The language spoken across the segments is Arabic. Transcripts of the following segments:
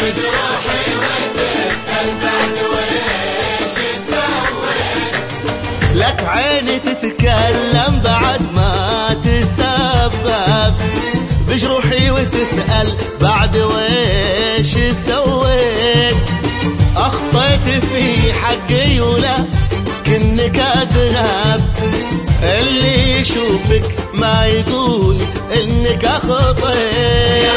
بجروحي وتسأل بعد ويش سويت. لك عيني تتكلم بعد ما تسبب، بجروحي وتسأل بعد ويش سويت. أخطيت في حقي ولا كنك أذنب، اللي يشوفك ما يقول إنك أخطيت.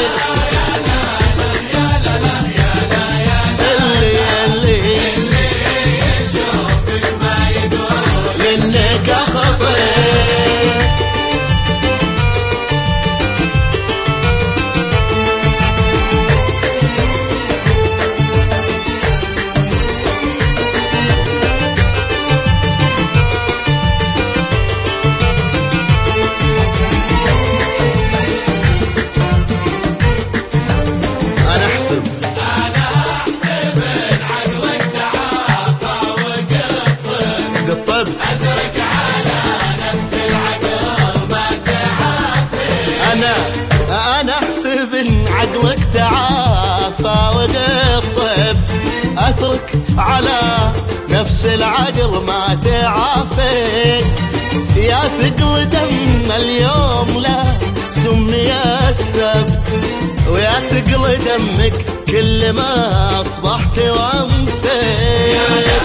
أترك على نفس العقل ما تعافي. أنا أحسب إن عقلك تعافى وقطب، أترك على نفس العقل ما تعافي. يا ثقل دم اليوم لا سمي السبت، ويا ثقل دمك كل ما أصبحت وأمسيت.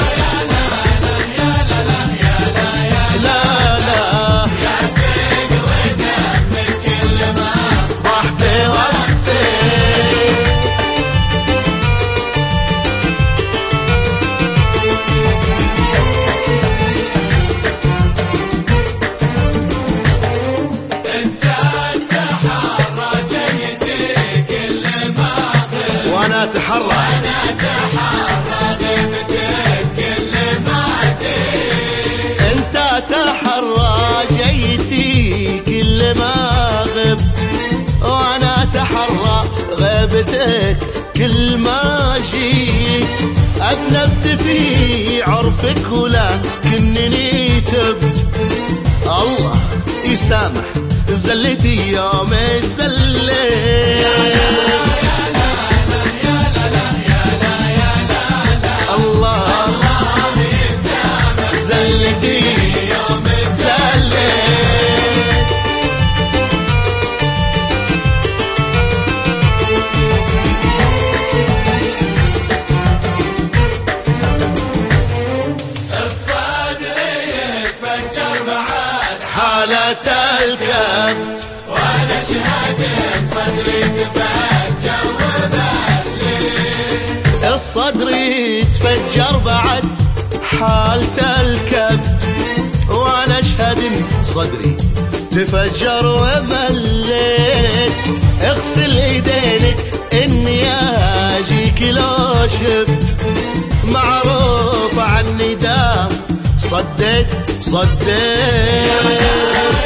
أنا أتحرى غيبتك كل ما جيت. أنت تحرى جيتي كل ما غبت، وأنا أتحرى غيبتك كل ما جيت. أذنبت في عرفك ولكنني تبت، الله يسامح زلتي يوم الزليت. حالة الكبت وانا شهادة صدري تفجر وبلي. الصدر يتفجر بعد حالة الكبت، وانا اشهد ان صدري تفجر ومليت. اغسل ايدينك اني اجيك لو شفت، معروف عني دام صديت.